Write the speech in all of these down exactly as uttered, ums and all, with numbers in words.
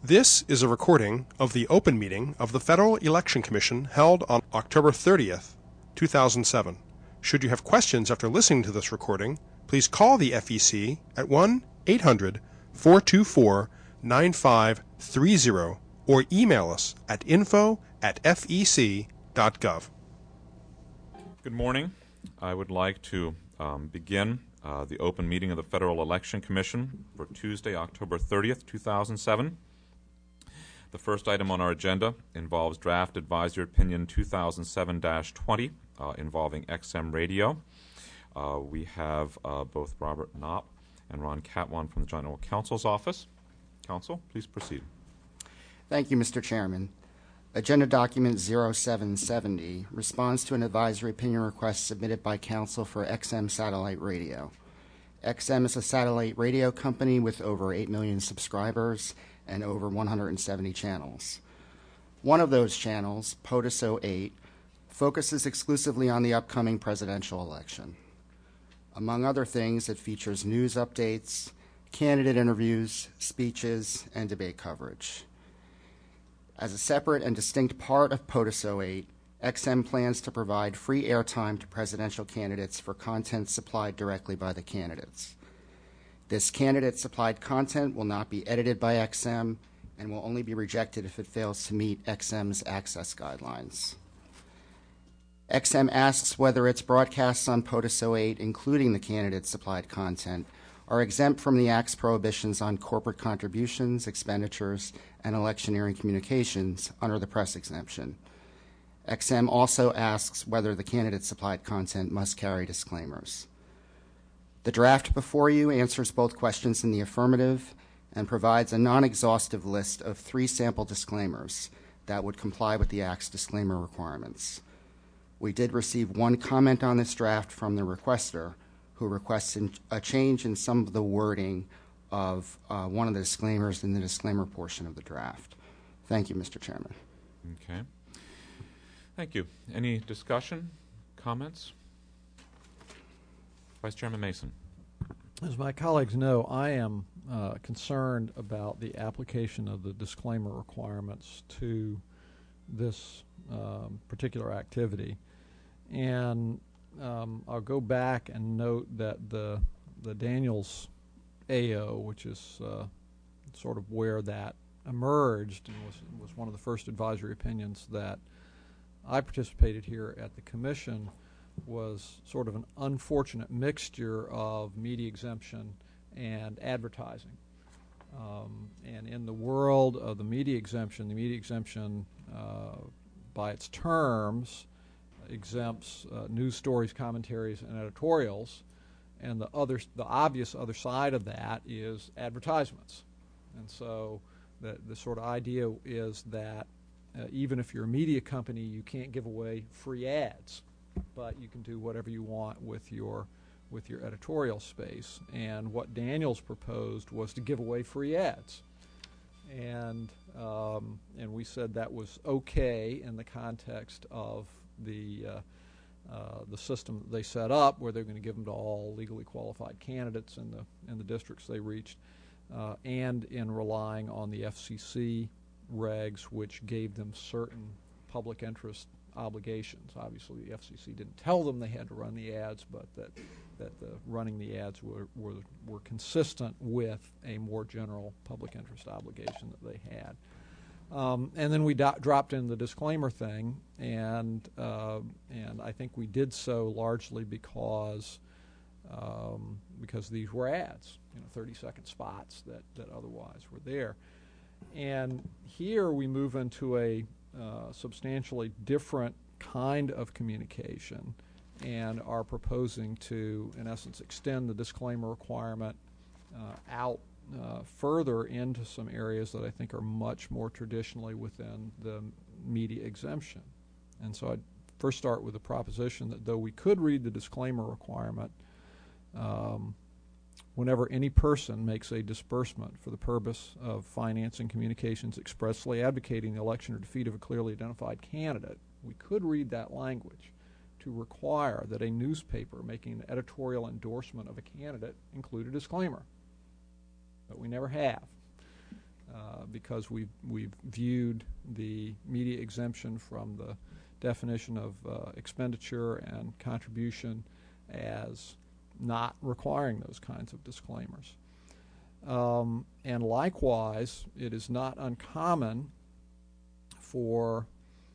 This is a recording of the open meeting of the Federal Election Commission held on October thirtieth, two thousand seven. Should you have questions after listening to this recording, please call the F E C at one eight hundred, four two four, nine five three zero or email us at info at f e c dot gov. Good morning. I would like to um, begin uh, the open meeting of the Federal Election Commission for Tuesday, October thirtieth, two thousand seven. The first item on our agenda involves Draft Advisory Opinion two thousand seven dash twenty uh, involving X M Radio. Uh, we have uh, both Robert Knopp and Ron Catwan from the General Counsel's Office. Counsel, please proceed. Thank you, Mister Chairman. Agenda Document zero seven seventy responds to an advisory opinion request submitted by Counsel for X M Satellite Radio. X M is a satellite radio company with over eight million subscribers and over one hundred seventy channels. One of those channels, POTUS oh eight, focuses exclusively on the upcoming presidential election. Among other things, it features news updates, candidate interviews, speeches, and debate coverage. As a separate and distinct part of POTUS oh eight, X M plans to provide free airtime to presidential candidates for content supplied directly by the candidates. This candidate-supplied content will not be edited by X M and will only be rejected if it fails to meet X M's access guidelines. X M asks whether its broadcasts on POTUS oh eight, including the candidate-supplied content, are exempt from the Act's prohibitions on corporate contributions, expenditures, and electioneering communications under the press exemption. X M also asks whether the candidate-supplied content must carry disclaimers. The draft before you answers both questions in the affirmative and provides a non-exhaustive list of three sample disclaimers that would comply with the Act's disclaimer requirements. We did receive one comment on this draft from the requester, who requests a change in some of the wording of uh, one of the disclaimers in the disclaimer portion of the draft. Thank you, Mister Chairman. Okay. Thank you. Any discussion, comments? Vice Chairman Mason. As my colleagues know, I am uh, concerned about the application of the disclaimer requirements to this um, particular activity. And um, I'll go back and note that the, the Daniels A O, which is uh, sort of where that emerged and was, was one of the first advisory opinions that I participated here at the Commission, was sort of an unfortunate mixture of media exemption and advertising. Um, and in the world of the media exemption, the media exemption, uh, by its terms, exempts uh, news stories, commentaries, and editorials. And the other, the obvious other side of that is advertisements. And so the, the sort of idea is that uh, even if you're a media company, you can't give away free ads, but you can do whatever you want with your with your editorial space. And what Daniels proposed was to give away free ads, and um, and we said that was okay in the context of the uh, uh, the system that they set up, where they're going to give them to all legally qualified candidates in the in the districts they reached, uh, and in relying on the F C C regs, which gave them certain public interest obligations. Obviously, the F C C didn't tell them they had to run the ads, but that that the running the ads were, were were consistent with a more general public interest obligation that they had. Um, and then we do- dropped in the disclaimer thing, and uh, and I think we did so largely because um, because these were ads, you know, thirty second spots that that otherwise were there. And here we move into a Uh, substantially different kind of communication, and are proposing to, in essence, extend the disclaimer requirement uh, out uh, further into some areas that I think are much more traditionally within the media exemption. And so I'd first start with the proposition that though we could read the disclaimer requirement, um, whenever any person makes a disbursement for the purpose of financing communications expressly advocating the election or defeat of a clearly identified candidate, we could read that language to require that a newspaper making an editorial endorsement of a candidate include a disclaimer. But we never have. uh, because we've, we've viewed the media exemption from the definition of uh, expenditure and contribution as not requiring those kinds of disclaimers. Um, and likewise, it is not uncommon for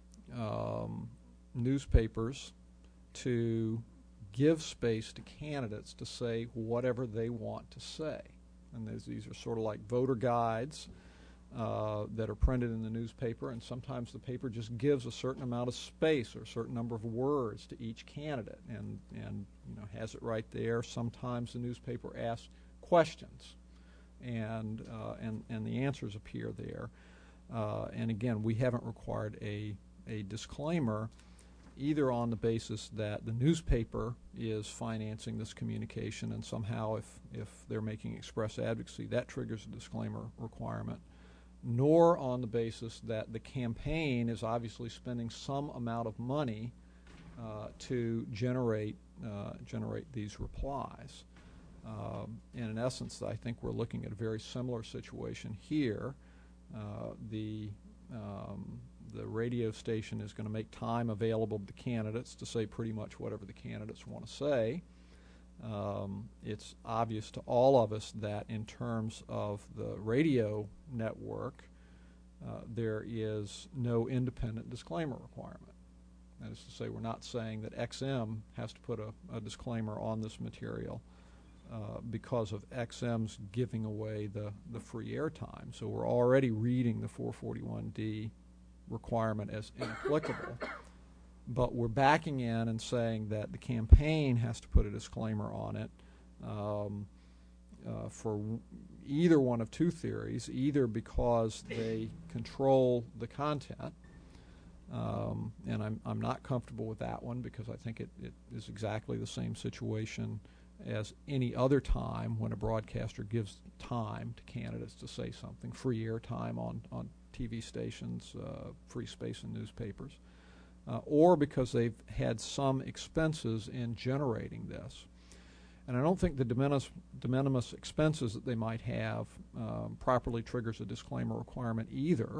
um, newspapers to give space to candidates to say whatever they want to say. And these, these are sort of like voter guides uh, that are printed in the newspaper, and sometimes the paper just gives a certain amount of space or a certain number of words to each candidate and, and you know, has it right there. Sometimes the newspaper asks questions, and, uh, and, and the answers appear there. Uh, and again, we haven't required a, a disclaimer either on the basis that the newspaper is financing this communication, and somehow if, if they're making express advocacy, that triggers a disclaimer requirement, nor on the basis that the campaign is obviously spending some amount of money uh, to generate, uh, generate these replies. Um, and in essence, I think we're looking at a very similar situation here. Uh, the um, the radio station is going to make time available to the candidates to say pretty much whatever the candidates want to say. Um, it's obvious to all of us that in terms of the radio network, uh, there is no independent disclaimer requirement. That is to say, we're not saying that X M has to put a, a disclaimer on this material uh, because of X M's giving away the, the free airtime. So we're already reading the four forty-one D requirement as inapplicable, but we're backing in and saying that the campaign has to put a disclaimer on it um, uh, for either one of two theories, either because they control the content, um, and I'm, I'm not comfortable with that one because I think it, it is exactly the same situation as any other time when a broadcaster gives time to candidates to say something, free airtime on, on T V stations, uh, free space in newspapers, uh, or because they've had some expenses in generating this. And I don't think the de minimis, de minimis expenses that they might have um, properly triggers a disclaimer requirement either,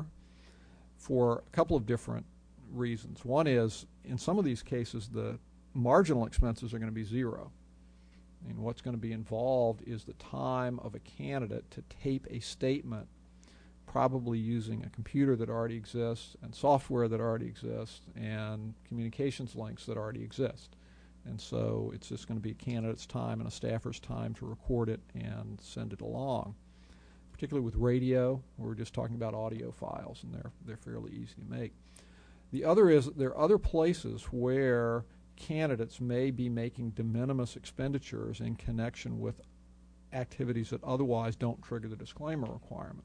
for a couple of different reasons. One is, in some of these cases, the marginal expenses are going to be zero. I mean, what's going to be involved is the time of a candidate to tape a statement, probably using a computer that already exists and software that already exists and communications links that already exist. And so it's just going to be a candidate's time and a staffer's time to record it and send it along. Particularly with radio, we're just talking about audio files, and they're, they're fairly easy to make. The other is that there are other places where candidates may be making de minimis expenditures in connection with activities that otherwise don't trigger the disclaimer requirement.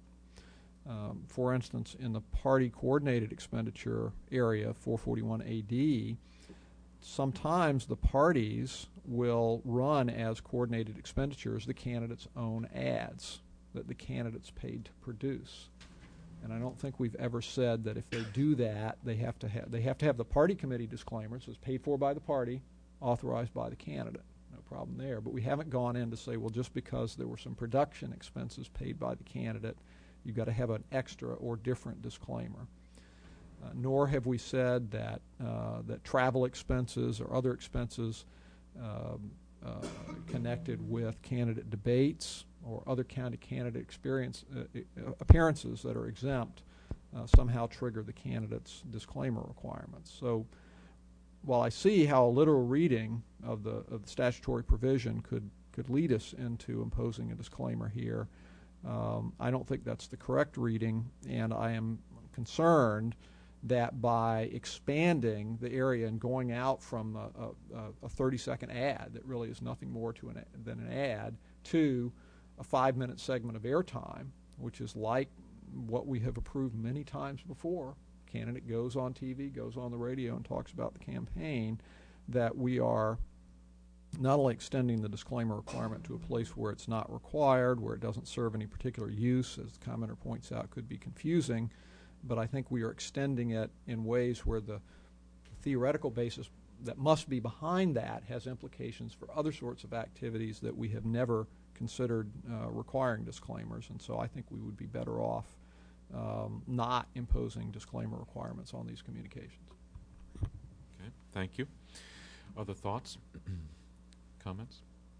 Um, for instance, in the party coordinated expenditure area, four forty-one A D, sometimes the parties will run as coordinated expenditures the candidates' own ads that the candidates paid to produce. And I don't think we've ever said that if they do that, they have to have they have to have the party committee disclaimers, so it's paid for by the party, authorized by the candidate. No problem there. But we haven't gone in to say, well, just because there were some production expenses paid by the candidate, you've got to have an extra or different disclaimer. Uh, nor have we said that uh, that travel expenses or other expenses uh, uh, connected with candidate debates or other kind of candidate experience uh, appearances that are exempt uh, somehow trigger the candidate's disclaimer requirements. So while I see how a literal reading of the, of the statutory provision could, could lead us into imposing a disclaimer here, um, I don't think that's the correct reading, and I am concerned that by expanding the area and going out from a, a, a thirty second ad that really is nothing more to an, than an ad to a five minute segment of airtime, which is like what we have approved many times before. Candidate goes on T V, goes on the radio, and talks about the campaign, that we are not only extending the disclaimer requirement to a place where it's not required, where it doesn't serve any particular use, as the commenter points out, could be confusing, but I think we are extending it in ways where the theoretical basis that must be behind that has implications for other sorts of activities that we have never considered uh, requiring disclaimers, and so I think we would be better off um, not imposing disclaimer requirements on these communications. Okay, thank you. Other thoughts, comments?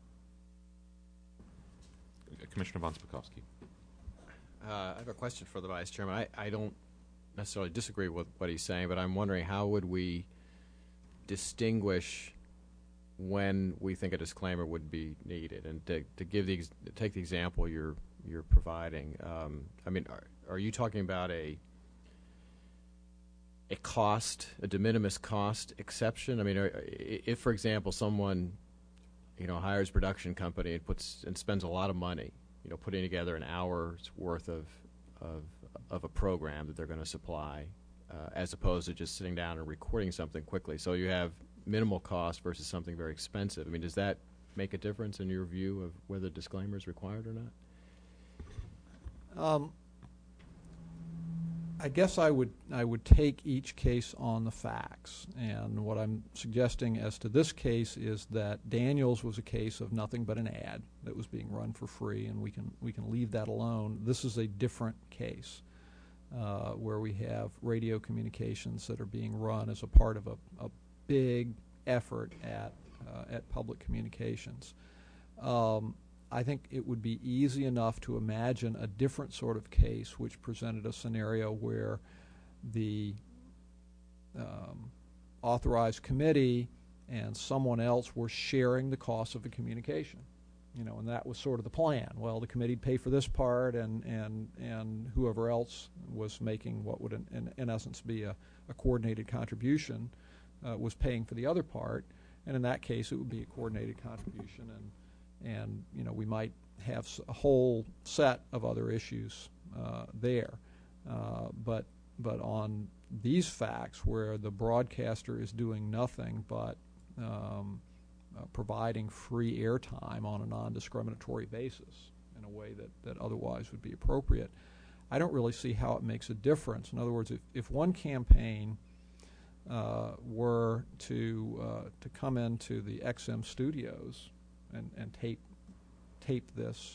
Commissioner von Spakovsky. Uh, I have a question for the Vice Chairman. I, I don't necessarily disagree with what he's saying, but I'm wondering how would we distinguish when we think a disclaimer would be needed? And to, to give the ex take the example you're you're providing, um, I mean, are, are you talking about a a cost, a de minimis cost exception? I mean, are, if, for example, someone you know hires a production company and puts and spends a lot of money, you know, putting together an hour's worth of of of a program that they're going to supply, uh, as opposed to just sitting down and recording something quickly. So you have minimal cost versus something very expensive. I mean, does that make a difference in your view of whether disclaimer is required or not? Um, I guess I would I would take each case on the facts, and what I'm suggesting as to this case is that Daniels was a case of nothing but an ad that was being run for free, and we can we can leave that alone. This is a different case uh, where we have radio communications that are being run as a part of a, a big effort at uh, at public communications. Um, I think it would be easy enough to imagine a different sort of case which presented a scenario where the um, authorized committee and someone else were sharing the cost of the communication. You know, and that was sort of the plan. Well, the committee'd pay for this part, and and and whoever else was making what would in, in, in essence be a, a coordinated contribution uh, was paying for the other part, and in that case it would be a coordinated contribution, and and you know we might have a whole set of other issues uh, there, uh, but but on these facts where the broadcaster is doing nothing but um, uh, providing free airtime on a non-discriminatory basis in a way that, that otherwise would be appropriate, I don't really see how it makes a difference. In other words, if, if one campaign uh, were to uh, to come into the X M studios and, and tape tape this,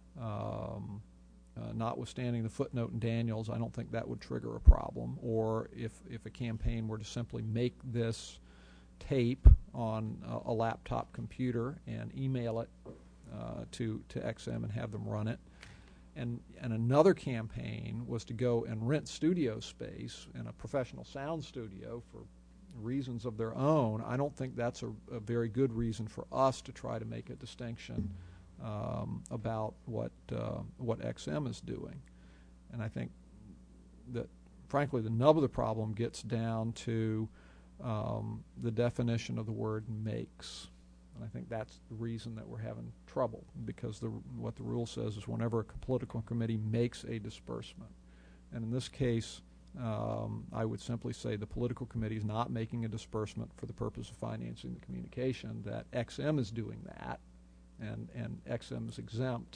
um, uh, notwithstanding the footnote in Daniels, I don't think that would trigger a problem. Or if, if a campaign were to simply make this tape on a, a laptop computer and email it uh, to, to X M and have them run it, and, and another campaign was to go and rent studio space in a professional sound studio for reasons of their own, I don't think that's a, a very good reason for us to try to make a distinction um, about what uh, what X M is doing. And I think that, frankly, the nub of the problem gets down to um, the definition of the word makes. And I think that's the reason that we're having trouble, because the, what the rule says is whenever a political committee makes a disbursement. And in this case, Um, I would simply say the political committee is not making a disbursement for the purpose of financing the communication, that X M is doing that, and, and X M is exempt.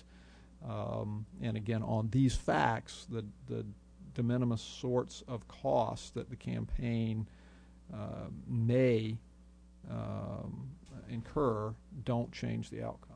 Um, and again, on these facts, the, the de minimis sorts of costs that the campaign uh, may um, incur don't change the outcome.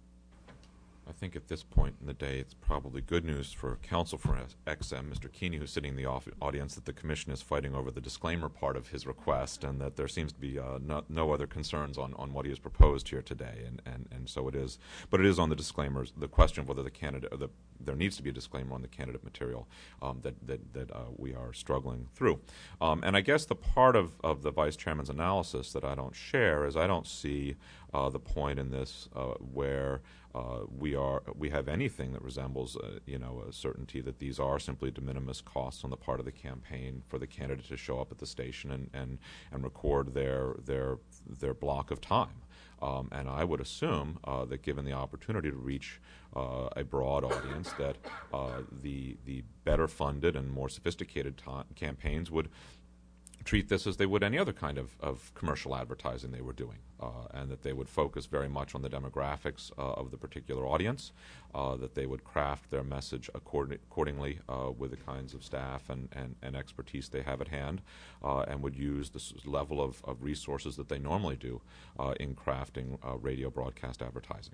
I think at this point in the day, it's probably good news for counsel for X M, Mister Keeney, who's sitting in the audience, that the Commission is fighting over the disclaimer part of his request, and that there seems to be uh, no, no other concerns on, on what he has proposed here today. And, and, and so it is, but it is on the disclaimers, the question of whether the candidate, or the, there needs to be a disclaimer on the candidate material um, that, that, that uh, we are struggling through. Um, and I guess the part of, of the Vice Chairman's analysis that I don't share is I don't see uh, the point in this uh, where Uh, we are we have anything that resembles uh, you know a certainty that these are simply de minimis costs on the part of the campaign for the candidate to show up at the station and and, and record their their their block of time. Um, and I would assume uh, that given the opportunity to reach uh, a broad audience, that uh, the the better funded and more sophisticated campaigns would treat this as they would any other kind of, of commercial advertising they were doing, uh, and that they would focus very much on the demographics uh, of the particular audience, uh, that they would craft their message accord accordingly uh, with the kinds of staff and, and, and expertise they have at hand, uh, and would use this level of, of resources that they normally do uh, in crafting uh, radio broadcast advertising.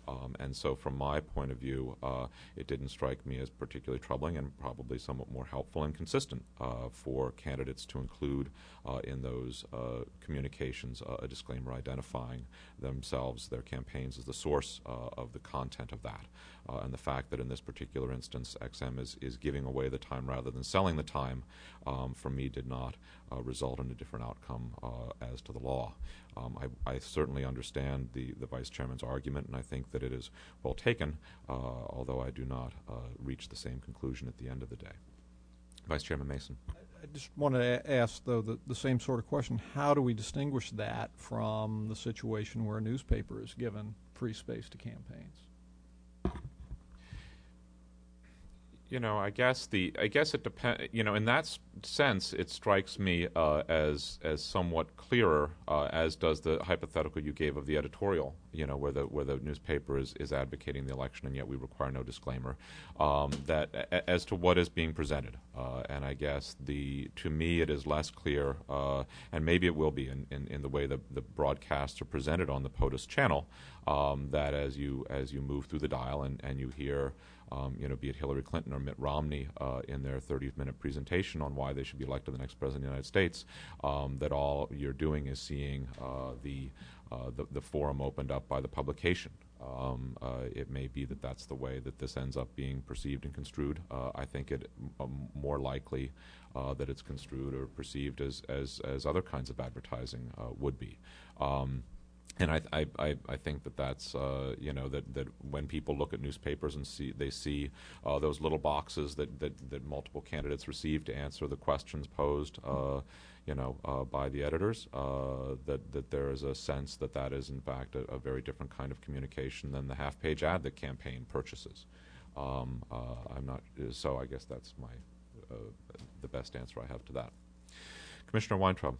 Um, and so from my point of view, uh, it didn't strike me as particularly troubling and probably somewhat more helpful and consistent uh, for candidates to include uh, in those uh, communications uh, a disclaimer identifying themselves, their campaigns, as the source uh, of the content of that. Uh, and the fact that in this particular instance X M is, is giving away the time rather than selling the time, um, for me did not uh, result in a different outcome uh, as to the law. Um, I, I certainly understand the, the Vice Chairman's argument, and I think that it is well taken, uh, although I do not uh, reach the same conclusion at the end of the day. Vice Chairman Mason. I just wanted to ask, though, the, the same sort of question. How do we distinguish that from the situation where a newspaper is given free space to campaigns? You know, I guess the I guess it depends. You know, in that s- sense, it strikes me uh, as as somewhat clearer, uh, as does the hypothetical you gave of the editorial. You know, where the where the newspaper is, is advocating the election, and yet we require no disclaimer. Um, that a, as to what is being presented, uh, and I guess the to me it is less clear, uh, and maybe it will be in, in, in the way the the broadcasts are presented on the POTUS channel. Um, that as you as you move through the dial and, and you hear. Um, you know, be it Hillary Clinton or Mitt Romney uh, in their thirty-minute presentation on why they should be elected the next president of the United States, um, that all you're doing is seeing uh, the, uh, the the forum opened up by the publication. Um, uh, it may be that that's the way that this ends up being perceived and construed. Uh, I think it um, more likely uh, that it's construed or perceived as as, as other kinds of advertising uh, would be. Um, And I, I, I, I think that that's, uh, you know, that, that when people look at newspapers and see, they see uh, those little boxes that, that, that multiple candidates receive to answer the questions posed, uh, you know, uh, by the editors, uh, that, that there is a sense that that is, in fact, a, a very different kind of communication than the half-page ad that campaign purchases. Um, uh, I'm not, so I guess that's my, uh, the best answer I have to that. Commissioner Weintraub.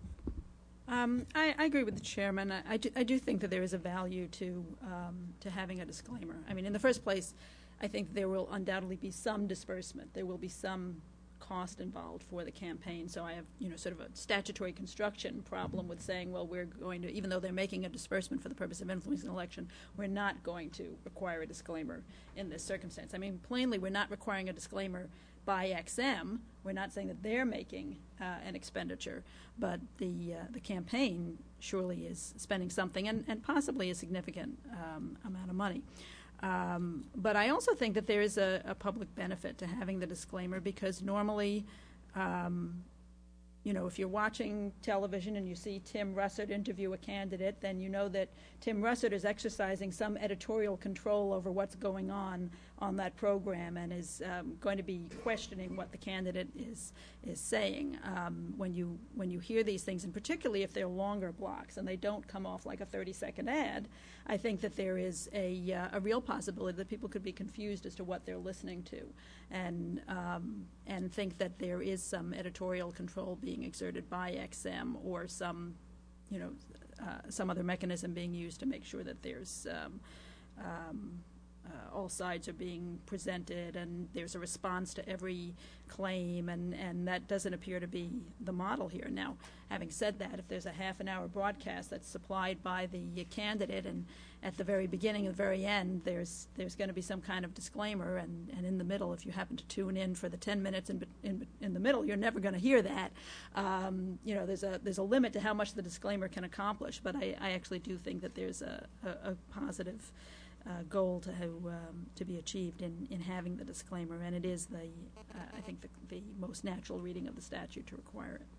Um, I, I agree with the chairman. I, I, do, I do think that there is a value to um, to having a disclaimer. I mean, in the first place, I think there will undoubtedly be some disbursement. There will be some cost involved for the campaign. So I have, you know, sort of a statutory construction problem with saying, well, we're going to, even though they're making a disbursement for the purpose of influencing an election, we're not going to require a disclaimer in this circumstance. I mean, plainly, we're not requiring a disclaimer by X M. We're not saying that they're making uh, an expenditure, but the uh, the campaign surely is spending something, and, and possibly a significant um, amount of money. Um, but I also think that there is a, a public benefit to having the disclaimer, because normally, um, you know, if you're watching television and you see Tim Russert interview a candidate, then you know that Tim Russert is exercising some editorial control over what's going on on that program, and is um, going to be questioning what the candidate is is saying. Um, when you when you hear these things, and particularly if they're longer blocks and they don't come off like a thirty-second ad, I think that there is a uh, a real possibility that people could be confused as to what they're listening to, and um, and think that there is some editorial control being exerted by X M, or some, you know, uh, some other mechanism being used to make sure that there's um, um, Uh, all sides are being presented, and there's a response to every claim, and, and that doesn't appear to be the model here. Now, having said that, if there's a half an hour broadcast that's supplied by the uh, candidate, and at the very beginning and the very end, there's there's going to be some kind of disclaimer, and, and in the middle, if you happen to tune in for the ten minutes in in, in the middle, you're never going to hear that. Um, you know, there's a there's a limit to how much the disclaimer can accomplish, but I, I actually do think that there's a, a, a positive Uh, goal to um, to be achieved in, in having the disclaimer, and it is the uh, I think the, the most natural reading of the statute to require it.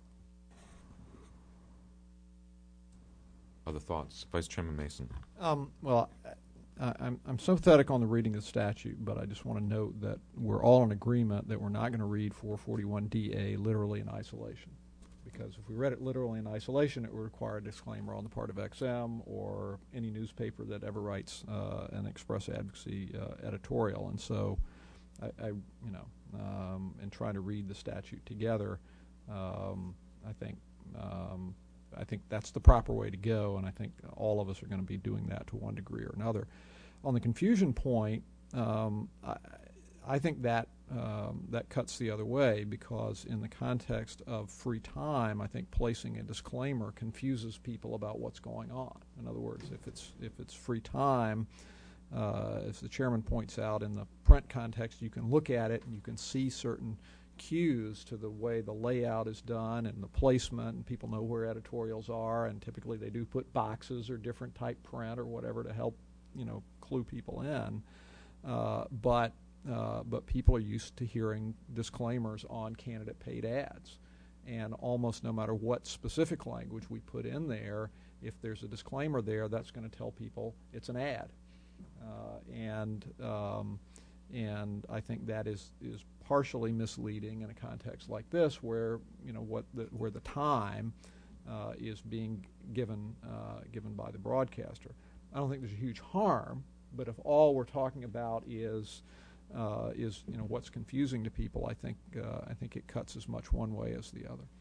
Other thoughts, Vice Chairman Mason? Um, well, I, I'm I'm sympathetic on the reading of the statute, but I just want to note that we're all in agreement that we're not going to read four forty-one D A literally in isolation. Because if we read it literally in isolation, it would require a disclaimer on the part of X M or any newspaper that ever writes uh, an express advocacy uh, editorial. And so, I, I you know, um, in trying to read the statute together, um, I think um, I think that's the proper way to go, and I think all of us are going to be doing that to one degree or another. On the confusion point, um, I, I think that um, that cuts the other way, because in the context of free time, I think placing a disclaimer confuses people about what's going on. In other words, if it's if it's free time, uh, as the chairman points out, in the print context, you can look at it and you can see certain cues to the way the layout is done and the placement, and people know where editorials are, and typically they do put boxes or different type print or whatever to help, you know, clue people in. Uh, but uh, but people are used to hearing disclaimers on candidate paid ads, and almost no matter what specific language we put in there, if there's a disclaimer there, that's going to tell people it's an ad, uh, and um, and I think that is is partially misleading in a context like this, where you know what the, where the time uh, is being given uh, given by the broadcaster. I don't think there's a huge harm. But if all we're talking about is uh, is you know what's confusing to people, I think uh, I think it cuts as much one way as the other.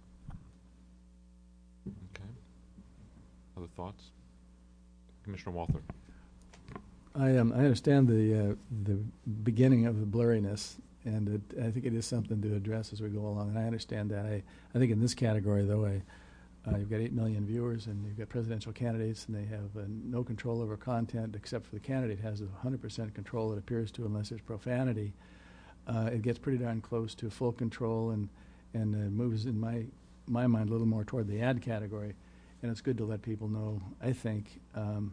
Okay. Other thoughts, Commissioner Walther? I um, I understand the uh, the beginning of the blurriness, and it, I think it is something to address as we go along. And I understand that. I I think in this category, though, I. Uh, you've got eight million viewers, and you've got presidential candidates, and they have uh, no control over content except for the candidate has one hundred percent control, it appears to, unless there's profanity. Uh, it gets pretty darn close to full control, and and uh, moves, in my my mind, a little more toward the ad category. And it's good to let people know, I think, um,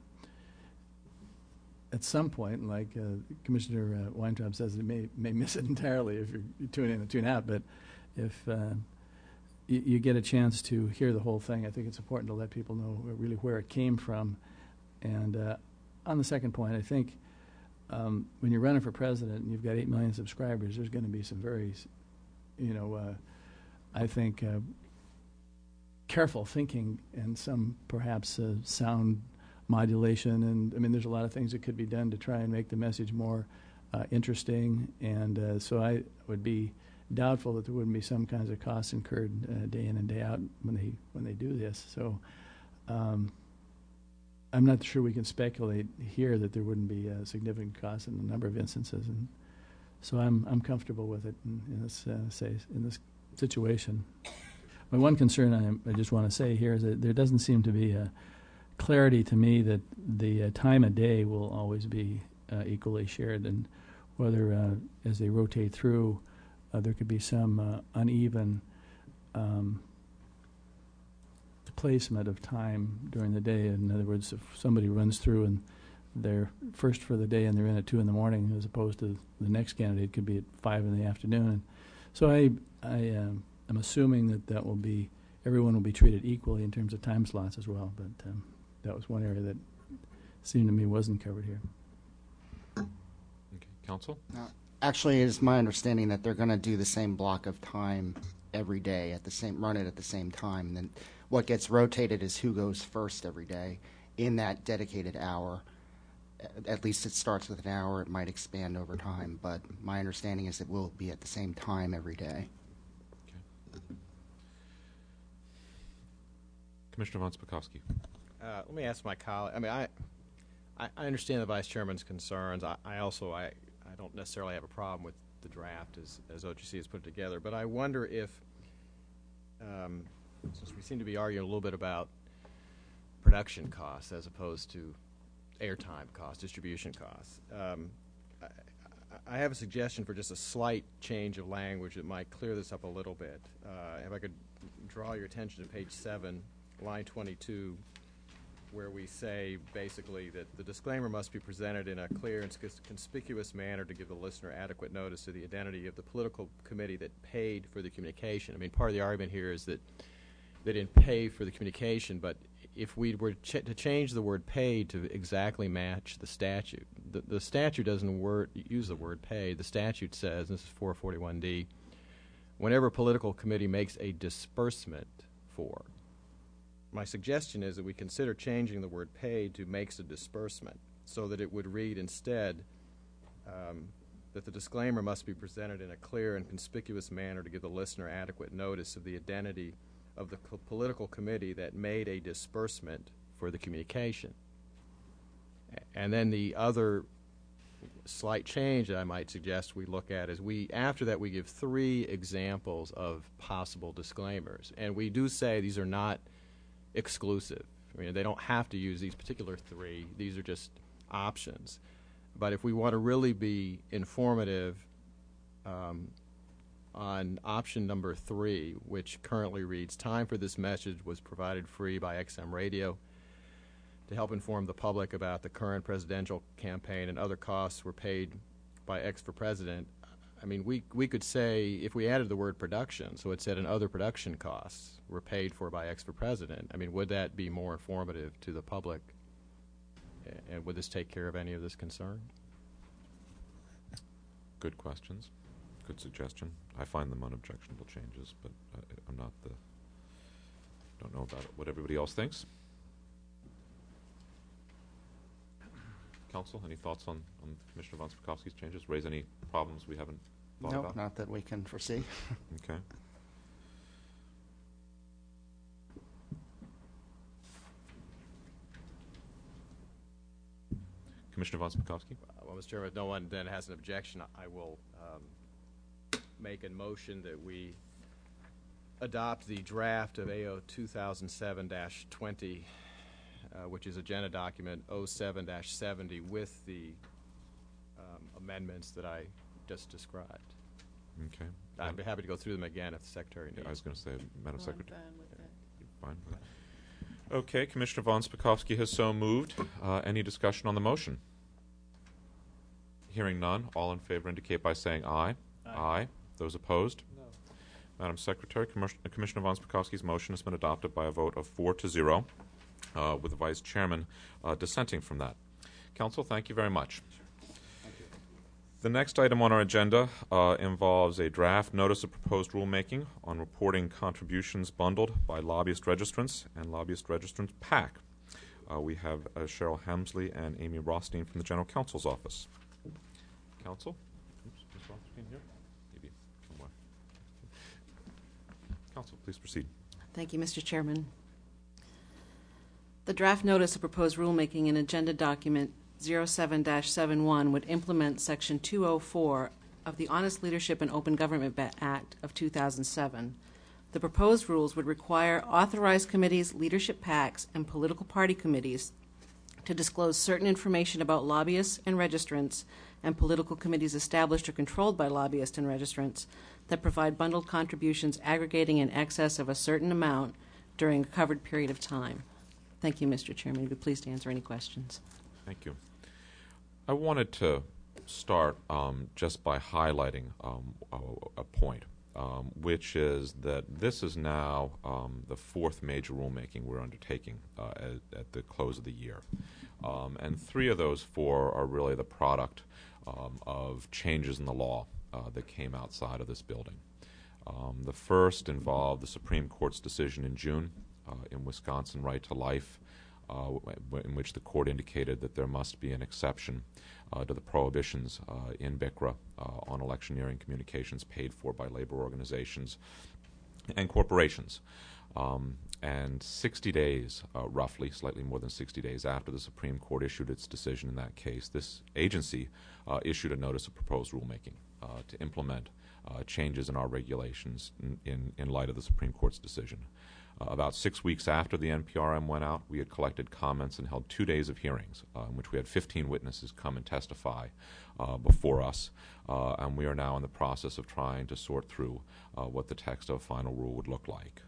at some point, like uh, Commissioner uh, Weintraub says, they may, may miss it entirely if you're, you tune in and tune out, but if... Uh, you get a chance to hear the whole thing, I think it's important to let people know really where it came from. And uh, on the second point, I think um, when you're running for president and you've got eight million subscribers, there's going to be some very, you know, uh, I think, uh, careful thinking and some perhaps uh, sound modulation. And, I mean, there's a lot of things that could be done to try and make the message more uh, interesting. And uh, so I would be doubtful that there wouldn't be some kinds of costs incurred uh, day in and day out when they when they do this. So um, I'm not sure we can speculate here that there wouldn't be uh, significant costs in a number of instances, and so I'm I'm comfortable with it in, in this uh, say in this situation. My one concern I, I just want to say here is that there doesn't seem to be a clarity to me that the uh, time of day will always be uh, equally shared, and whether uh, as they rotate through. Uh, there could be some uh, uneven um, placement of time during the day. In other words, if somebody runs through and they're first for the day and they're in at two in the morning, as opposed to the next candidate could be at five in the afternoon. And so I, I um, am assuming that that will be everyone will be treated equally in terms of time slots as well. But um, that was one area that seemed to me wasn't covered here. Okay, Counsel? Uh, Actually, it is my understanding that they're going to do the same block of time every day at the same run it at the same time. And then what gets rotated is who goes first every day in that dedicated hour. At least it starts with an hour. It might expand over time, but my understanding is it will be at the same time every day. Okay. Commissioner von Spakovsky. Uh, let me ask my colleague. I mean, I, I, I understand the vice chairman's concerns. I, I also I. I don't necessarily have a problem with the draft as, as O G C has put it together, but I wonder if, um, since we seem to be arguing a little bit about production costs as opposed to airtime costs, distribution costs, um, I, I have a suggestion for just a slight change of language that might clear this up a little bit. Uh, if I could draw your attention to page seven, line twenty-two, where we say basically that the disclaimer must be presented in a clear and conspicuous manner to give the listener adequate notice to the identity of the political committee that paid for the communication. I mean, part of the argument here is that they didn't pay for the communication, but if we were ch to change the word paid to exactly match the statute, the, the statute doesn't word, use the word paid. The statute says, and this is four forty-one D, whenever a political committee makes a disbursement for. My suggestion is that we consider changing the word paid to makes a disbursement so that it would read instead um, that the disclaimer must be presented in a clear and conspicuous manner to give the listener adequate notice of the identity of the co political committee that made a disbursement for the communication. And then the other slight change that I might suggest we look at is we, after that, we give three examples of possible disclaimers. And we do say these are not exclusive. I mean, they don't have to use these particular three. These are just options. But if we want to really be informative um, on option number three, which currently reads, time for this message was provided free by X M Radio to help inform the public about the current presidential campaign, and other costs were paid by X for President. I mean, we we could say, if we added the word production, so it said and other production costs were paid for by X for President, I mean, would that be more informative to the public? And would this take care of any of this concern? Good questions. Good suggestion. I find them unobjectionable changes, but uh, I'm not the, don't know about it, what everybody else thinks. Council, any thoughts on, on Commissioner von Spakovsky's changes? Raise any problems we haven't thought No, about? not that we can foresee. Okay. Commissioner von Spakovsky? Uh, well, Mister Chairman, if no one then has an objection, I will um, make a motion that we adopt the draft of A O two thousand seven dash twenty, uh, which is agenda document oh seven dash seventy, with the um, amendments that I just described. Okay. I'd be happy to go through them again if the Secretary needs. Yeah, I was going to say, Madam Well, Secretary. I'm fine with that. Fine with that. Okay, Commissioner von Spakovsky has so moved. Uh, any discussion on the motion? Hearing none, all in favor indicate by saying aye. Aye. Aye. Those opposed? No. Madam Secretary, Commis- Commissioner von Spakovsky's motion has been adopted by a vote of four to zero, uh, with the Vice Chairman uh, dissenting from that. Council, thank you very much. The next item on our agenda uh, involves a draft notice of proposed rulemaking on reporting contributions bundled by lobbyist registrants and lobbyist registrants PAC. Uh, we have uh, Cheryl Hemsley and Amy Rothstein from the General Counsel's Office. Counsel? Oops, Miz Rothstein here? Maybe somewhere. Counsel, please proceed. Thank you, Mister Chairman. The draft notice of proposed rulemaking in agenda document oh seven dash seventy-one would implement Section two oh four of the Honest Leadership and Open Government Act of two thousand seven. The proposed rules would require authorized committees, leadership PACs, and political party committees to disclose certain information about lobbyists and registrants and political committees established or controlled by lobbyists and registrants that provide bundled contributions aggregating in excess of a certain amount during a covered period of time. Thank you, Mister Chairman. I'd be pleased to answer any questions. Thank you. I wanted to start um, just by highlighting um, a, a point, um, which is that this is now um, the fourth major rulemaking we're undertaking uh, at, at the close of the year. Um, and three of those four are really the product um, of changes in the law uh, that came outside of this building. Um, the first involved the Supreme Court's decision in June uh, in Wisconsin Right to Life, Uh, in which the court indicated that there must be an exception uh, to the prohibitions uh, in B I C R A uh, on electioneering communications paid for by labor organizations and corporations. Um, and sixty days, uh, roughly, slightly more than sixty days after the Supreme Court issued its decision in that case, this agency uh, issued a notice of proposed rulemaking uh, to implement uh, changes in our regulations in, in, in light of the Supreme Court's decision. Uh, about six weeks after the N P R M went out, we had collected comments and held two days of hearings uh, in which we had fifteen witnesses come and testify uh, before us, uh, and we are now in the process of trying to sort through uh, what the text of a final rule would look like.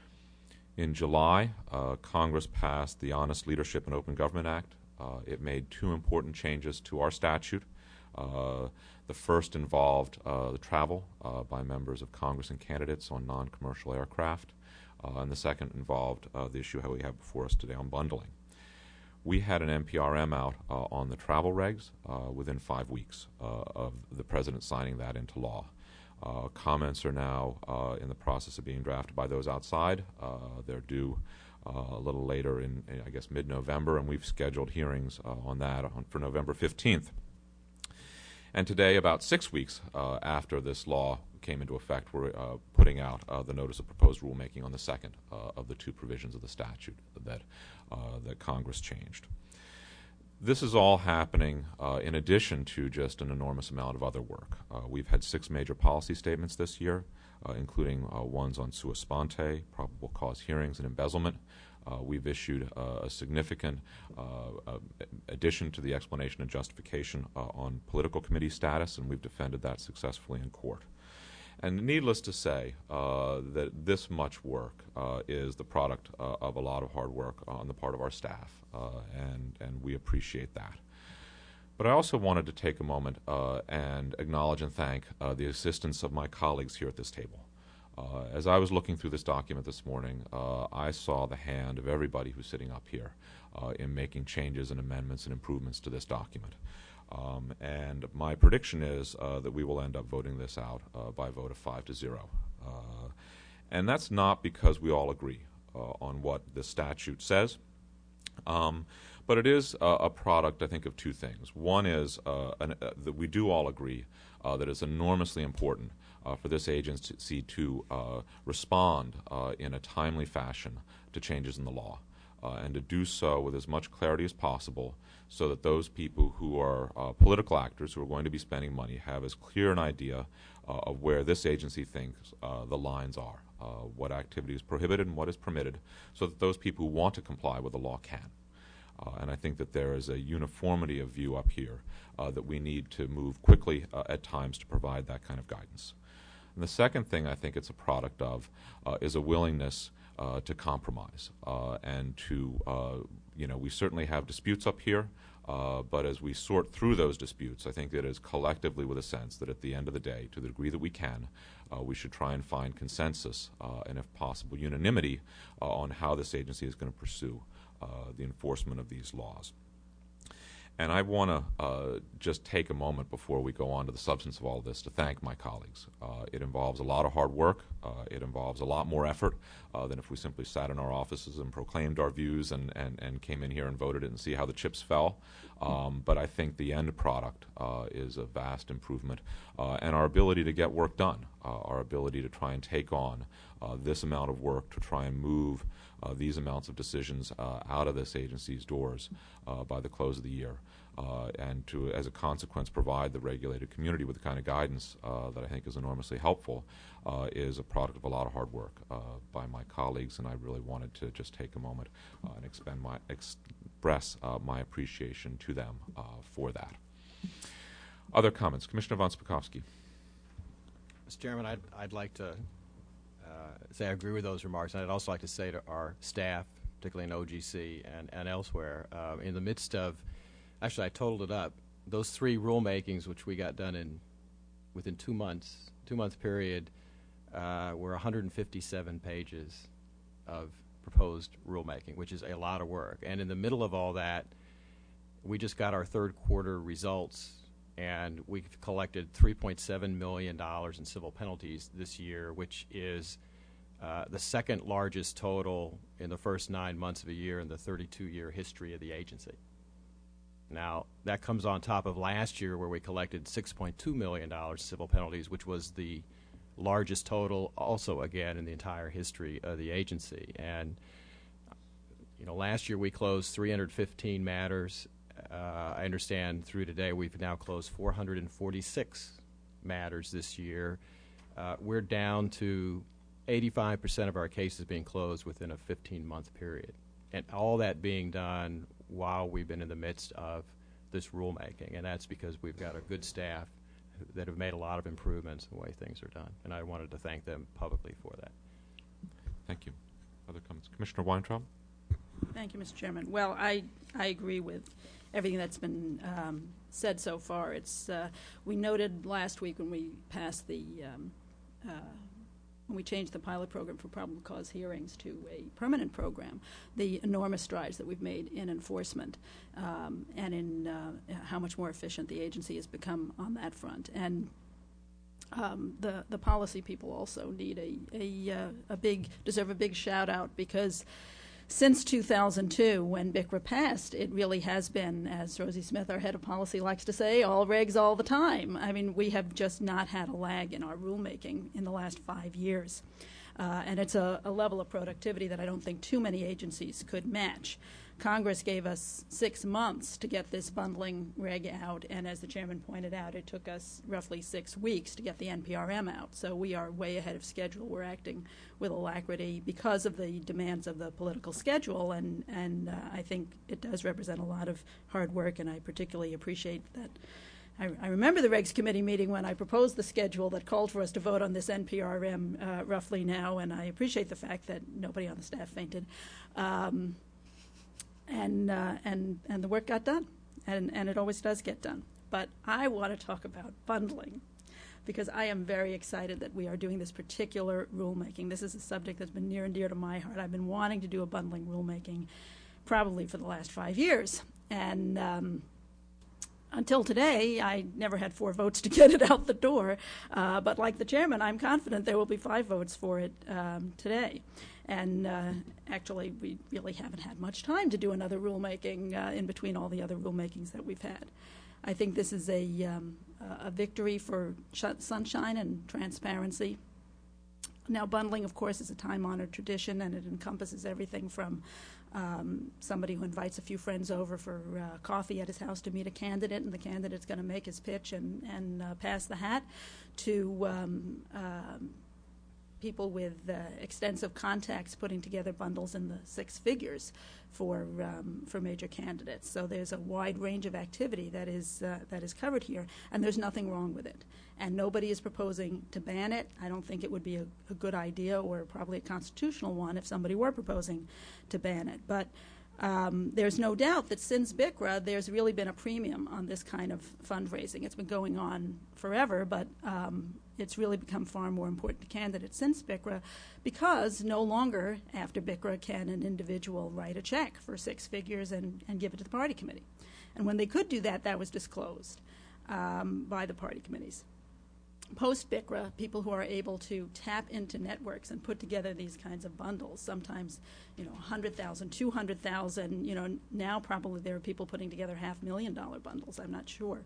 In July, uh, Congress passed the Honest Leadership and Open Government Act. Uh, it made two important changes to our statute. Uh, the first involved uh, the travel uh, by members of Congress and candidates on non-commercial aircraft. Uh, and the second involved uh, the issue how we have before us today on bundling. We had an N P R M out uh, on the travel regs uh, within five weeks uh, of the President signing that into law. Uh, comments are now uh, in the process of being drafted by those outside. Uh, they're due uh, a little later in, in I guess, mid-November, and we've scheduled hearings uh, on that on, for November fifteenth. And today, about six weeks uh, after this law came into effect, we're uh, putting out uh, the notice of proposed rulemaking on the second uh, of the two provisions of the statute that uh, that Congress changed. This is all happening uh, in addition to just an enormous amount of other work. Uh, we've had six major policy statements this year, uh, including uh, ones on sua sponte, probable cause hearings, and embezzlement. Uh, we've issued uh, a significant uh, uh, addition to the explanation and justification uh, on political committee status, and we've defended that successfully in court. And needless to say, uh, that this much work uh, is the product uh, of a lot of hard work on the part of our staff, uh, and, and we appreciate that. But I also wanted to take a moment uh, and acknowledge and thank uh, the assistance of my colleagues here at this table. Uh, as I was looking through this document this morning, uh, I saw the hand of everybody who's sitting up here uh, in making changes and amendments and improvements to this document. Um, and my prediction is uh, that we will end up voting this out uh, by a vote of five to zero. Uh, and that's not because we all agree uh, on what the statute says, um, but it is uh, a product, I think, of two things. One is uh, an, uh, that we do all agree uh, that it's enormously important Uh, for this agency to uh, respond uh, in a timely fashion to changes in the law, uh, and to do so with as much clarity as possible so that those people who are uh, political actors who are going to be spending money have as clear an idea uh, of where this agency thinks uh, the lines are, uh, what activity is prohibited and what is permitted, so that those people who want to comply with the law can. Uh, and I think that there is a uniformity of view up here uh, that we need to move quickly uh, at times to provide that kind of guidance. And the second thing I think it's a product of uh, is a willingness uh, to compromise uh, and to, uh, you know, we certainly have disputes up here, uh, but as we sort through those disputes, I think it is collectively with a sense that at the end of the day, to the degree that we can, uh, we should try and find consensus uh, and, if possible, unanimity uh, on how this agency is going to pursue uh, the enforcement of these laws. And I want to uh, just take a moment before we go on to the substance of all of this to thank my colleagues. Uh, it involves a lot of hard work. Uh, it involves a lot more effort uh, than if we simply sat in our offices and proclaimed our views and, and, and came in here and voted it and see how the chips fell. Um, but I think the end product uh, is a vast improvement. Uh, and our ability to get work done, uh, our ability to try and take on uh, this amount of work to try and move Uh, these amounts of decisions uh, out of this agency's doors uh, by the close of the year, uh, and to, as a consequence, provide the regulated community with the kind of guidance uh, that I think is enormously helpful, uh, is a product of a lot of hard work uh, by my colleagues, and I really wanted to just take a moment uh, and expend my, express uh, my appreciation to them uh, for that. Other comments? Commissioner von Spakovsky. Mister Chairman, I'd, I'd like to Uh, say I agree with those remarks, and I'd also like to say to our staff, particularly in O G C and, and elsewhere, uh, in the midst of, actually I totaled it up, those three rulemakings which we got done in within two months, two month period, uh, were one hundred fifty-seven pages of proposed rulemaking, which is a lot of work. And in the middle of all that, we just got our third quarter results, and we've collected three point seven million dollars in civil penalties this year, which is uh, the second largest total in the first nine months of a year in the thirty-two year history of the agency. Now, that comes on top of last year where we collected six point two million dollars in civil penalties, which was the largest total also, again, in the entire history of the agency. And, you know, last year we closed three hundred fifteen matters. Uh, I understand through today we've now closed four hundred forty-six matters this year. Uh, we're down to eighty-five percent of our cases being closed within a fifteen month period. And all that being done while we've been in the midst of this rulemaking. And that's because we've got a good staff that have made a lot of improvements in the way things are done. And I wanted to thank them publicly for that. Thank you. Other comments? Commissioner Weintraub? Thank you, Mister Chairman. Well, I, I agree with everything that's been um, said so far. It's uh, we noted last week when we passed the um, uh, when we changed the pilot program for probable cause hearings to a permanent program, the enormous strides that we've made in enforcement um, and in uh, how much more efficient the agency has become on that front. And um, the the policy people also need a a, uh, a big deserve a big shout out, because since two thousand two, when B I C R A passed, it really has been, as Rosie Smith, our head of policy, likes to say, all regs all the time. I mean, we have just not had a lag in our rulemaking in the last five years. Uh, and it's a, a level of productivity that I don't think too many agencies could match. Congress gave us six months to get this bundling reg out, and as the chairman pointed out, it took us roughly six weeks to get the N P R M out. So we are way ahead of schedule. We're acting with alacrity because of the demands of the political schedule, and, and uh, I think it does represent a lot of hard work, and I particularly appreciate that. I, I remember the Regs Committee meeting when I proposed the schedule that called for us to vote on this N P R M uh, roughly now, and I appreciate the fact that nobody on the staff fainted. Um, And, uh, and and the work got done, and, and it always does get done. But I want to talk about bundling, because I am very excited that we are doing this particular rulemaking. This is a subject that's been near and dear to my heart. I've been wanting to do a bundling rulemaking probably for the last five years. And um, until today, I never had four votes to get it out the door. Uh, but like the chairman, I'm confident there will be five votes for it um, today. And uh, actually, we really haven't had much time to do another rulemaking uh, in between all the other rulemakings that we've had. I think this is a, um, a victory for sh- sunshine and transparency. Now, bundling, of course, is a time-honored tradition, and it encompasses everything from um, somebody who invites a few friends over for uh, coffee at his house to meet a candidate, and the candidate's going to make his pitch and, and uh, pass the hat, to um, uh, people with uh, extensive contacts putting together bundles in the six figures for um, for major candidates. So there's a wide range of activity that is uh, that is covered here, and there's nothing wrong with it. And nobody is proposing to ban it. I don't think it would be a, a good idea, or probably a constitutional one, if somebody were proposing to ban it. But Um, there's no doubt that since B I C R A, there's really been a premium on this kind of fundraising. It's been going on forever, but um, it's really become far more important to candidates since B I C R A, because no longer after B I C R A can an individual write a check for six figures and, and give it to the party committee. And when they could do that, that was disclosed um, by the party committees. Post-B I C R A, people who are able to tap into networks and put together these kinds of bundles, sometimes, you know, one hundred thousand, two hundred thousand, you know, now probably there are people putting together half million dollar bundles, I'm not sure.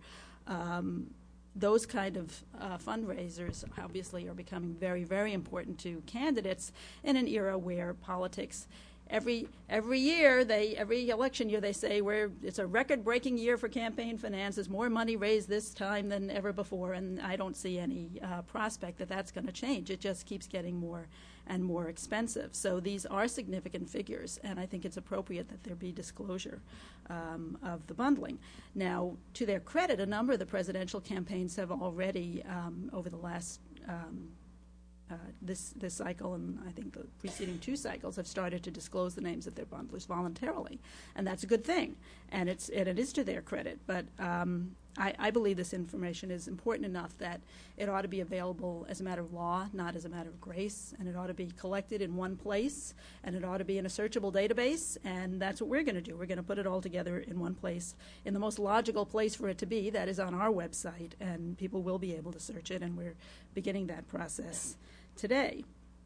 Um, those kind of uh, fundraisers obviously are becoming very, very important to candidates in an era where politics, Every every year, they every election year, they say we're it's a record-breaking year for campaign finance. There's more money raised this time than ever before, and I don't see any uh, prospect that that's going to change. It just keeps getting more and more expensive. So these are significant figures, and I think it's appropriate that there be disclosure um, of the bundling. Now, to their credit, a number of the presidential campaigns have already, um, over the last um, Uh, this this cycle, and I think the preceding two cycles, have started to disclose the names of their bundlers voluntarily, and that's a good thing, and it's and it is to their credit. But um, I, I believe this information is important enough that it ought to be available as a matter of law, not as a matter of grace, and it ought to be collected in one place, and it ought to be in a searchable database, and that's what we're going to do. We're going to put it all together in one place, in the most logical place for it to be, that is on our website, and people will be able to search it, and we're beginning that process today.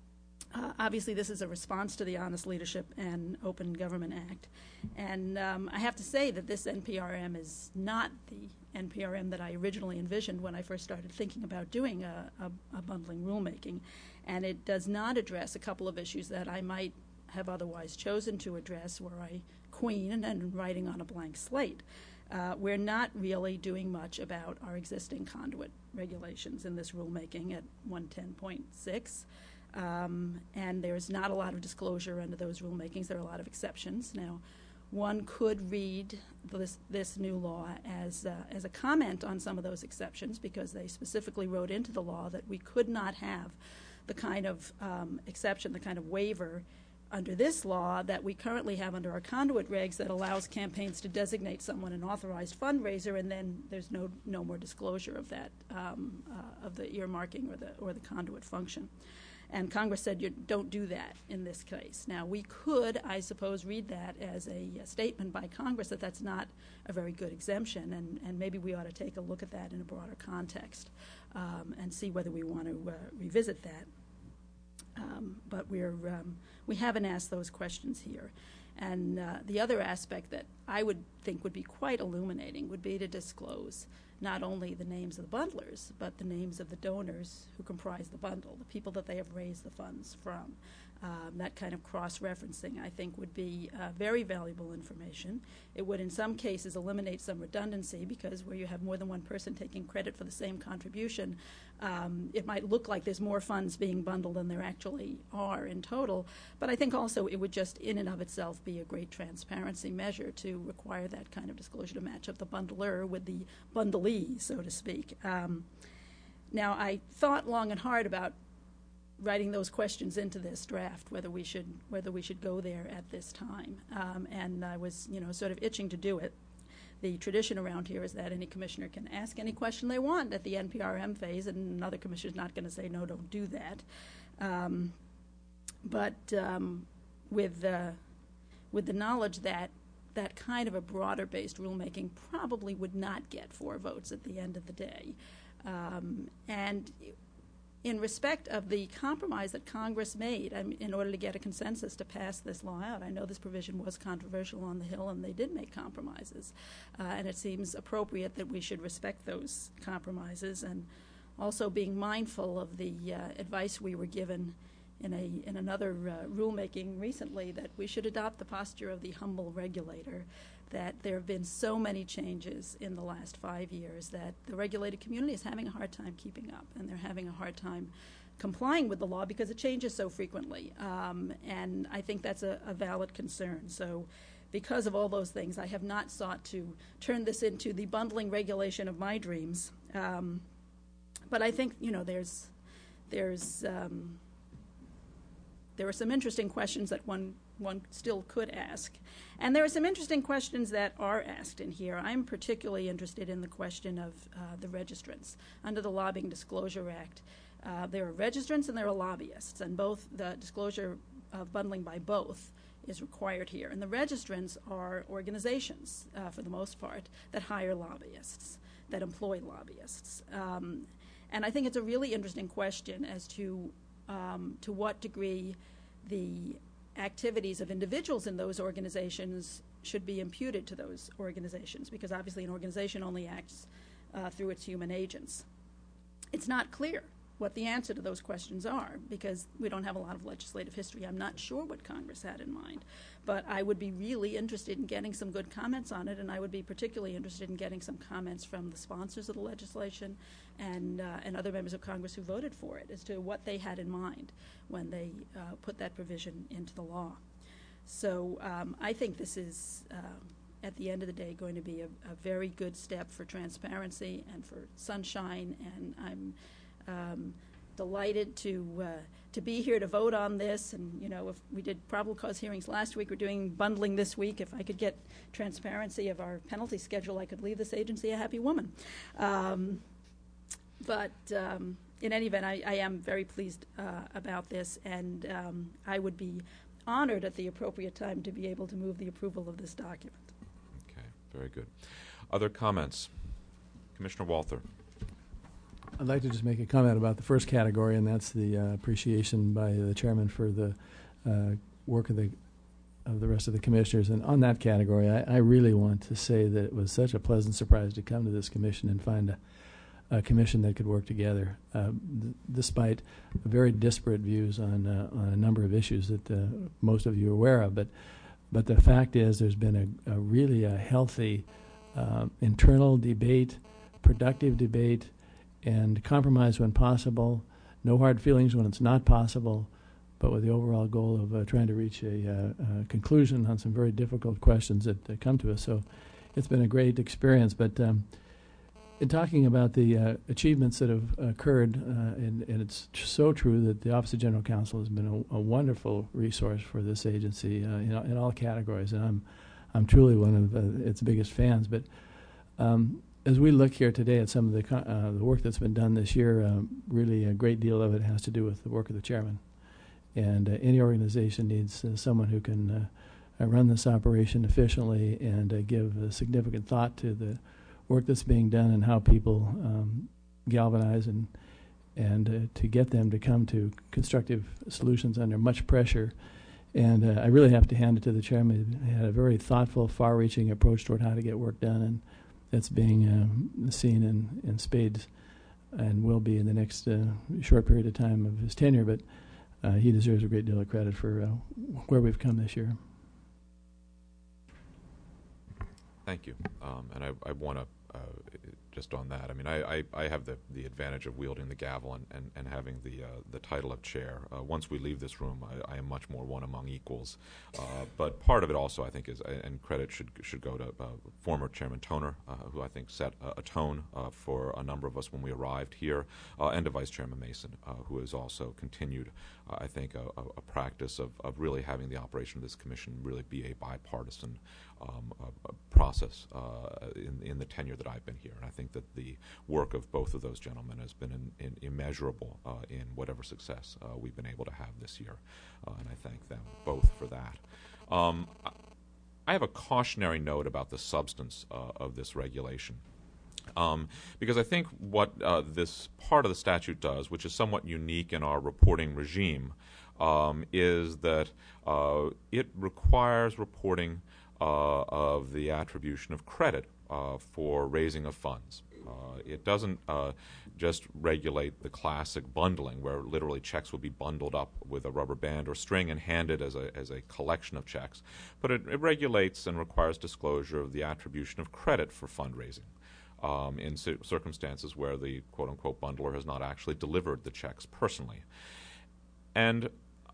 Uh, obviously, this is a response to the Honest Leadership and Open Government Act. And um, I have to say that this N P R M is not the N P R M that I originally envisioned when I first started thinking about doing a, a, a bundling rulemaking. And it does not address a couple of issues that I might have otherwise chosen to address were I queen and, and writing on a blank slate. Uh, we're not really doing much about our existing conduit regulations in this rulemaking at one ten point six. Um, and there's not a lot of disclosure under those rulemakings. There are a lot of exceptions. Now, one could read this, this new law as, uh, as a comment on some of those exceptions, because they specifically wrote into the law that we could not have the kind of um, exception, the kind of waiver under this law that we currently have under our conduit regs that allows campaigns to designate someone an authorized fundraiser, and then there's no no more disclosure of that, um, uh, of the earmarking or the or the conduit function. And Congress said, you don't do that in this case. Now, we could, I suppose, read that as a, a statement by Congress that that's not a very good exemption, and, and maybe we ought to take a look at that in a broader context um, and see whether we want to uh, revisit that. Um, but we're um, we haven't asked those questions here. And uh, the other aspect that I would think would be quite illuminating would be to disclose not only the names of the bundlers, but the names of the donors who comprise the bundle, the people that they have raised the funds from. Um, that kind of cross-referencing, I think, would be uh, very valuable information. It would, in some cases, eliminate some redundancy, because where you have more than one person taking credit for the same contribution, um, it might look like there's more funds being bundled than there actually are in total. But I think also it would just, in and of itself, be a great transparency measure to require that kind of disclosure to match up the bundler with the bundlee, so to speak. Um, now, I thought long and hard about writing those questions into this draft, whether we should whether we should go there at this time, um, and I was, you know, sort of itching to do it. The tradition around here is that any commissioner can ask any question they want at the N P R M phase, and another commissioner is not going to say no, don't do that. Um, but um, with uh, with the knowledge that that kind of a broader-based rulemaking probably would not get four votes at the end of the day, um, and in respect of the compromise that Congress made um, in order to get a consensus to pass this law out. I know this provision was controversial on the Hill, and they did make compromises. Uh, and it seems appropriate that we should respect those compromises, and also being mindful of the uh, advice we were given in a in another uh, rulemaking recently, that we should adopt the posture of the humble regulator, that there have been so many changes in the last five years that the regulated community is having a hard time keeping up, and they're having a hard time complying with the law because it changes so frequently. Um, and I think that's a, a valid concern. So because of all those things, I have not sought to turn this into the bundling regulation of my dreams. Um, but I think, you know, there's, there's, um, there are some interesting questions that one one still could ask. And there are some interesting questions that are asked in here. I'm particularly interested in the question of uh, the registrants. Under the Lobbying Disclosure Act, uh, there are registrants and there are lobbyists, and both the disclosure of bundling by both is required here. And the registrants are organizations, uh, for the most part, that hire lobbyists, that employ lobbyists. Um, and I think it's a really interesting question as to um, to what degree the activities of individuals in those organizations should be imputed to those organizations, because obviously an organization only acts uh, through its human agents. It's not clear what the answer to those questions are, because we don't have a lot of legislative history. I'm not sure what Congress had in mind, but I would be really interested in getting some good comments on it, and I would be particularly interested in getting some comments from the sponsors of the legislation and uh, and other members of Congress who voted for it as to what they had in mind when they uh, put that provision into the law. So um, I think this is, uh, at the end of the day, going to be a, a very good step for transparency and for sunshine, and I'm Um, delighted to uh, to be here to vote on this. And, you know, if we did probable cause hearings last week, we're doing bundling this week. If I could get transparency of our penalty schedule, I could leave this agency a happy woman. Um, but um, in any event, I, I am very pleased uh, about this, and um, I would be honored at the appropriate time to be able to move the approval of this document. Okay, very good. Other comments? Commissioner Walther. I'd like to just make a comment about the first category, and that's the uh, appreciation by the chairman for the uh, work of the of the rest of the commissioners. And on that category, I, I really want to say that it was such a pleasant surprise to come to this commission and find a, a commission that could work together, uh, th- despite very disparate views on uh, on a number of issues that uh, most of you are aware of. But but the fact is, there's been a, a really a healthy uh, internal debate, productive debate, and compromise when possible, no hard feelings when it's not possible, but with the overall goal of uh, trying to reach a, uh, a conclusion on some very difficult questions that uh, come to us. So it's been a great experience. But um, in talking about the uh, achievements that have occurred, uh, and, and it's tr- so true that the Office of General Counsel has been a, a wonderful resource for this agency uh, in, in all categories, and I'm I'm truly one of uh, its biggest fans. But um, as we look here today at some of the co- uh, the work that's been done this year, um, really a great deal of it has to do with the work of the chairman. And uh, any organization needs uh, someone who can uh, uh, run this operation efficiently and uh, give uh, significant thought to the work that's being done and how people um, galvanize and and uh, to get them to come to constructive solutions under much pressure. And uh, I really have to hand it to the chairman. He had a very thoughtful, far-reaching approach toward how to get work done, and that's being uh, seen in, in spades and will be in the next uh, short period of time of his tenure, but uh, he deserves a great deal of credit for uh, where we've come this year. Thank you. Um, and I, I want to, uh, just on that, I mean, I, I, I have the, the advantage of wielding the gavel and, and, and having the, uh, the title of chair. Uh, once we leave this room, I, I am much more one among equals. Uh, but part of it also, I think, is, and credit should, should go to uh, former Chairman Toner, uh, who I think set a, a tone uh, for a number of us when we arrived here, uh, and to Vice Chairman Mason, uh, who has also continued, uh, I think, a, a, a practice of, of really having the operation of this commission really be a bipartisan Um, a, a process uh, in, in the tenure that I've been here. And I think that the work of both of those gentlemen has been in, in immeasurable uh, in whatever success uh, we've been able to have this year. Uh, and I thank them both for that. Um, I have a cautionary note about the substance uh, of this regulation. Um, because I think what uh, this part of the statute does, which is somewhat unique in our reporting regime, um, is that uh, it requires reporting Uh, of the attribution of credit uh, for raising of funds. Uh, it doesn't uh, just regulate the classic bundling, where literally checks will be bundled up with a rubber band or string and handed as a, as a collection of checks, but it, it regulates and requires disclosure of the attribution of credit for fundraising um, in c- circumstances where the quote-unquote bundler has not actually delivered the checks personally. And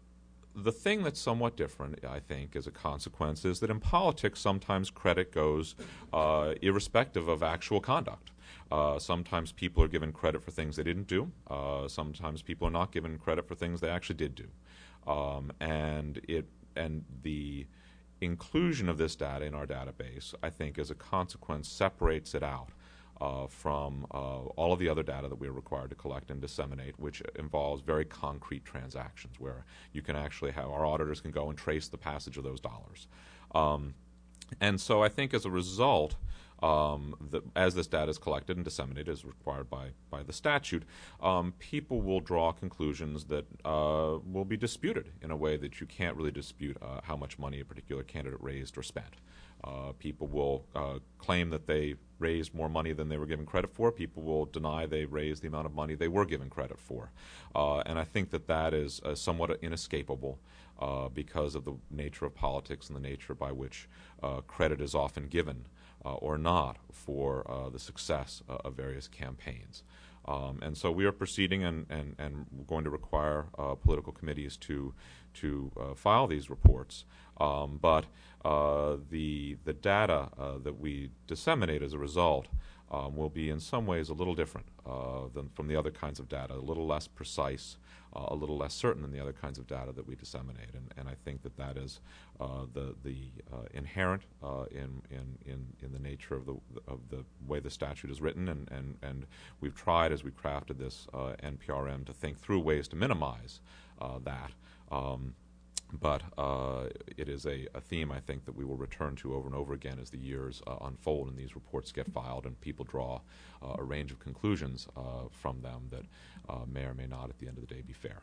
the thing that's somewhat different, I think, as a consequence, is that in politics sometimes credit goes uh, irrespective of actual conduct. Uh, sometimes people are given credit for things they didn't do. Uh, sometimes people are not given credit for things they actually did do. Um, and it and the inclusion of this data in our database, I think, as a consequence, separates it out Uh, from uh, all of the other data that we're required to collect and disseminate, which involves very concrete transactions where you can actually have, our auditors can go and trace the passage of those dollars. Um, and so I think as a result, um, the, as this data is collected and disseminated as required by, by the statute, um, people will draw conclusions that uh, will be disputed in a way that you can't really dispute uh, how much money a particular candidate raised or spent. Uh, people will uh, claim that they raised more money than they were given credit for. People will deny they raised the amount of money they were given credit for. Uh, and I think that that is uh, somewhat inescapable uh, because of the nature of politics and the nature by which uh, credit is often given uh, or not for uh, the success uh, of various campaigns. Um, and so we are proceeding and, and, and going to require uh, political committees to to uh, file these reports. Um, but uh, the the data uh, that we disseminate as a result um, will be in some ways a little different uh, than from the other kinds of data, a little less precise, uh, a little less certain than the other kinds of data that we disseminate. And, and I think that that is uh, the the uh, inherent uh, in, in in in the nature of the of the way the statute is written. And and and we've tried as we crafted this uh, N P R M to think through ways to minimize uh, that. Um, but uh, it is a, a theme, I think, that we will return to over and over again as the years uh, unfold and these reports get filed and people draw uh, a range of conclusions uh, from them that uh, may or may not at the end of the day be fair.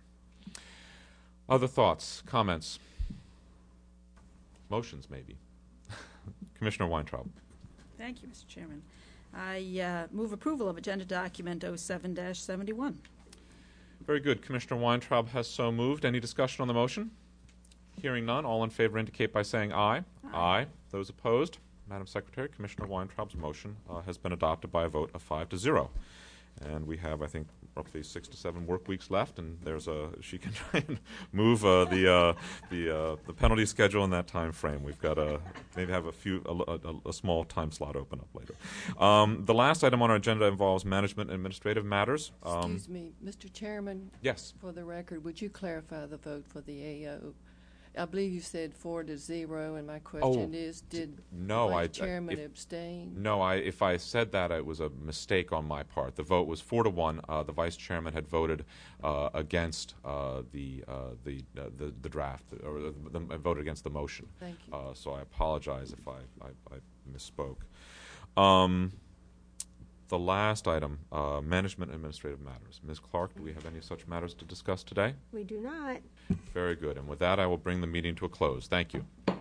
Other thoughts, comments, motions maybe? Commissioner Weintraub. Thank you, Mister Chairman. I uh, move approval of Agenda Document oh seven dash seventy-one. Very good. Commissioner Weintraub has so moved. Any discussion on the motion? Hearing none, all in favor indicate by saying aye. Aye. Aye. Those opposed? Madam Secretary, Commissioner Weintraub's motion uh, has been adopted by a vote of five to zero. And we have, I think, roughly six to seven work weeks left, and there's a she can try and move uh, the uh, the uh, the penalty schedule in that time frame. We've got to maybe have a few a, a, a small time slot open up later. Um, the last item on our agenda involves management and administrative matters. Um, Excuse me, Mister Chairman. Yes. For the record, would you clarify the vote for the A O? I believe you said four to zero, and my question oh, is, did no, the I, chairman if, abstain? No, I, if I said that, it was a mistake on my part. The vote was four to one. Uh, the vice chairman had voted uh, against uh, the, uh, the, uh, the the draft, or the, the, voted against the motion. Thank you. Uh, so I apologize if I, I, I misspoke. Um, the last item, uh, management and administrative matters. Miz Clark, do we have any such matters to discuss today? We do not. Very good. And with that, I will bring the meeting to a close. Thank you.